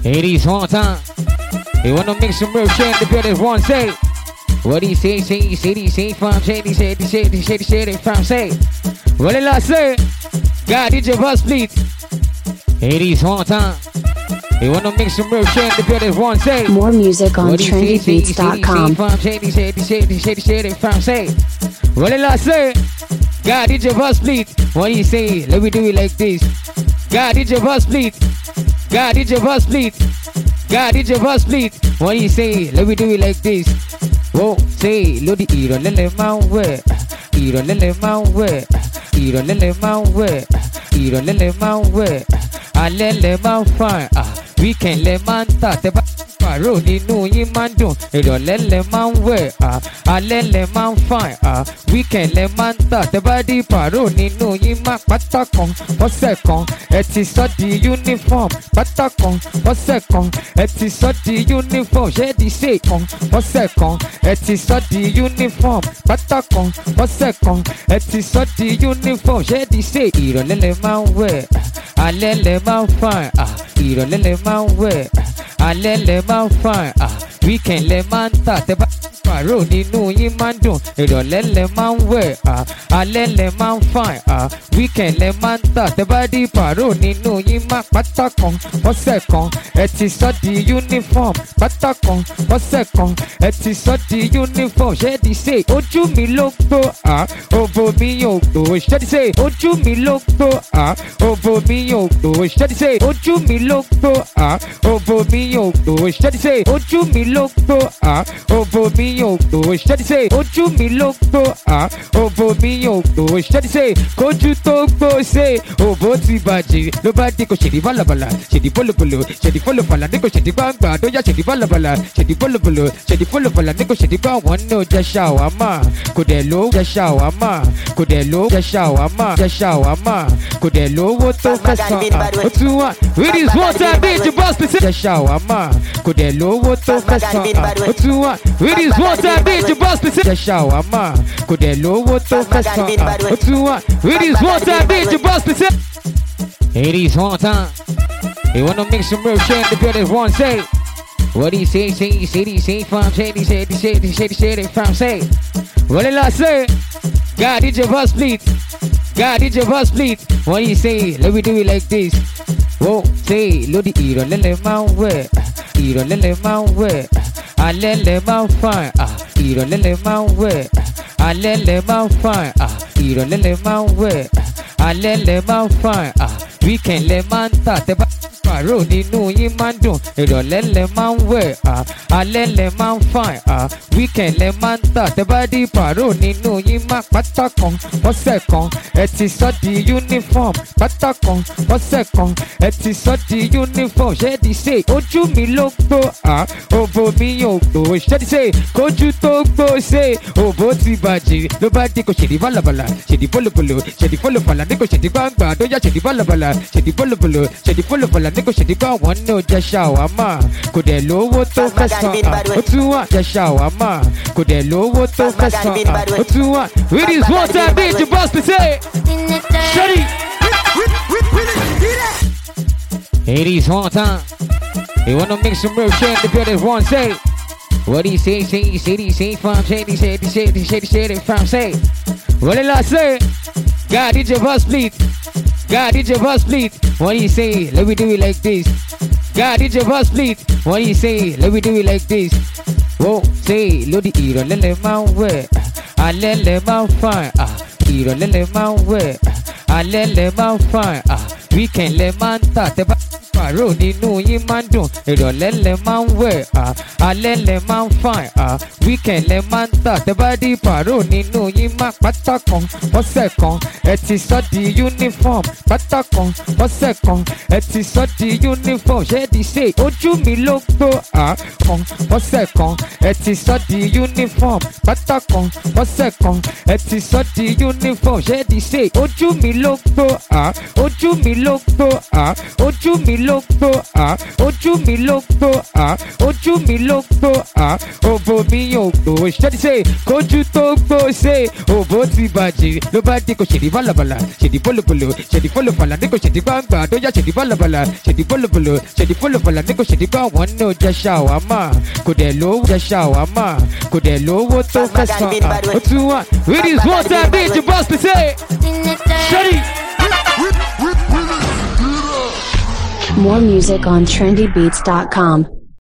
80s one time. They wanna make some real shit in the building. One say, what he say, from say, say, from say. What did I say? God, did your bus please? 80s one time. They wanna make some real shit in the building. One say, more music on trendybeats.com. From say, from say. What did I say? God, did your bus please? What he say? Let me do it like this. God, did your bus please? God, did your bus please? God, did your bus please? What he say? Let me do it like this. Whoa, say, Lodi, irolele mawe, irolele mawe, irolele mawe, irolele mawe, alele mawe, weekend le manta, teba paro nínú yín máa ń dùn, ìrọ̀lẹ́ lẹ máa ń wẹ̀, alẹ́ lẹ máa ń fine, weekend lẹ máa ń tà, tẹ́bá di paro nínú yín máa pátá kan, ọ̀sẹ̀ kan, ẹ ti sọ di uniform, pátá kan, ọ̀sẹ̀ kan, ẹ ti sọ di uniform, ṣé di ṣe kan, ọ̀sẹ̀ kan, ẹ ti sọ di uniform, pátá kan, ọ̀sẹ̀ kan, ẹ ti sọ di uniform, ṣé di ṣe ìrọ̀lẹ́ lẹ máa ń wẹ̀, alẹ́ lẹ máa ń fine, ìrọ̀lẹ́ lẹ máa ń wẹ̀, alẹ́ lẹ máa ń fine, weekend lẹ máa ń tà, tẹ́bá pàrọ̀ nínú yín máa ń dùn, ìrọ̀lẹ́ lẹ máa ń wẹ̀, alẹ́ lẹ máa ń fine, weekend lẹ máa ń tà, tẹ́bá di pàrọ̀ nínú yín máa pátá kan, ọ̀sẹ̀ kan, ẹ ti sọ di uniform, pátá kan, ọ̀sẹ̀ kan, ẹ ti sọ di uniform, ṣé di ṣe ojú mi ló gbó, òbò mi yóò gbó, ṣé di ṣe ojú mi ló gbó, òbò mi yóò gbó, ṣé di ṣe ojú mi ló gbó, òbò mi yóò gbó, ṣé di ṣe ojú mi ló gbó, òbò mi yóò gbó, ṣé di ṣe ojú mi ló gbó, òbò mi yóò gbó, ṣé di ṣe kójú tó gbó ṣe òbò ti bàjẹ́ ló bá dé kò ṣèdí bálabàlà ṣèdí bólobòlò ṣèdí fọlọfàlà ní kò ṣèdí gbàngbà tó yá ṣèdí bálabàlà ṣèdí bólobòlò ṣèdí fọlọfàlà ní kò ṣèdí gbà wọn ní o jẹ ṣàwámà kò dẹ̀ ló jẹ ṣàwámà kò dẹ̀ ló jẹ ṣàwámà jẹ ṣàwámà kò dẹ̀ lówó tó fẹ́ san ó tún wà it is one time bí ìjì bọ́ọ̀sì sí jẹ ṣàwámà kò dẹ̀ lówó tó fẹ́ san ó tún wà it is one time bí ìjì bọ́ọ̀sì sí jẹ ṣàwámà kò dẹ̀ lówó tó fẹ́ san ó tún wà it is one time bí ìjì bọ́ọ̀sì sí. 80s one time. They wanna make some real shit in the building. One say, what he say, from say, from say. What did I say? God, did your bus please? God, did your bus please? What he say? Let me do it like this. Whoa, say, Lodi, irolele mawe, irolele mawe, alele mawe, irolele mawe, alele mawe, irolele mawe, alele mawe, weekend le máa ń tà, tẹ́bá pàrọ̀ nínú yín máa ń dùn, ìrọ̀lẹ́ lẹ máa ń wẹ̀, alẹ́ lẹ máa ń fine, weekend lẹ máa ń tà, tẹ́bá di pàrọ̀ nínú yín máa pátá kan, ọ̀sẹ̀ kan, ẹ ti sọ di uniform, pátá kan, ọ̀sẹ̀ kan, ẹ ti sọ di uniform, ṣé di ṣe ojú mi ló gbó, òbò mi yóò gbó, ṣé di ṣe kójú tó gbó ṣe òbò ti bàjẹ́ ló bá dé kò ṣèdí bálabàlà ṣèdí bólobòlò ṣèdí fọlọfàlà ní kò ṣèdí gbàngbà tó yá ṣèdí bálabàlà ṣèdí bólobòlò ṣèdí fọlọfàlà ní kò ṣèdí gbà wọn ní o jẹ ṣàwámà kò dẹ̀ lówó tó fẹ́ san ó tún wà jẹ ṣàwámà kò dẹ̀ lówó tó fẹ́ san ó tún wà it is one time bí ìjì bọ́ọ̀sì ṣe ṣẹ́rí. 80s one time. They wanna make some real shit in the building. One say, what he say, from say, from say. What did I say? God, did your bus please? God, did your bus please? What he say? Let me do it like this. God, did your bus please? What he say? Let me do it like this. Whoa, say, Lodi, irolele mawe, alele máa ń fine, ìrọ̀lẹ́ lẹ máa ń wẹ̀, alẹ́ lẹ máa ń fine, weekend lẹ máa ń tà, tẹ́bá pàrọ̀ nínú yín máa ń dùn, ìrọ̀lẹ́ lẹ máa ń wẹ̀, alẹ́ lẹ máa ń fine, weekend lẹ máa ń tà, tẹ́bá di pàrọ̀ nínú yín máa pátá kan, ọ̀sẹ̀ kan, ẹ ti sọ di uniform, pátá kan, ọ̀sẹ̀ kan, ẹ ti sọ di uniform, ṣé di ṣe ojú mi ló gbó, kan, ọ̀sẹ̀ kan, ẹ ti sọ di uniform, pátá kan, ọ̀sẹ̀ kan, ẹ ti sọ di uniform, ṣé di ṣe ojú mi ló gbó, ojú mi lóko, ojú mi lóko, ojú mi lóko, ojú mi lóko, òbò mi yóò gbó. Ṣẹ́ni ṣe kójú tó gbó ṣe òbò ti bàjẹ́ ló bá dé kò ṣèdí bálabàlà ṣèdí bólobòlò ṣèdí fólofàlà ní kò ṣèdí gbàngbà tó yá ṣèdí bálabàlà ṣèdí bólobòlò ṣèdí fólofàlà ní kò ṣèdí gbà wọ́n ní ọjà ṣàwámà kò dẹ̀ lówó jẹ ṣàwámà kò dẹ̀ lówó tó fẹ́ san ó tún wà. It is one time beat your boss to say. Shady. More music on trendybeats.com.